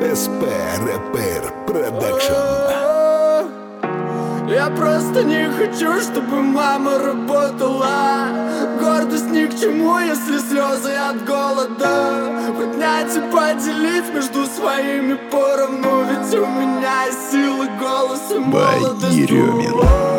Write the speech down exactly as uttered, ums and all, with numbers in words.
эс пэ Repair Production. Я просто не хочу, чтобы мама работала. Гордость ни к чему, если слезы от голода. Поднять и поделить между своими поровну. Ведь у меня есть силы, голос и молодость. Багирёмин.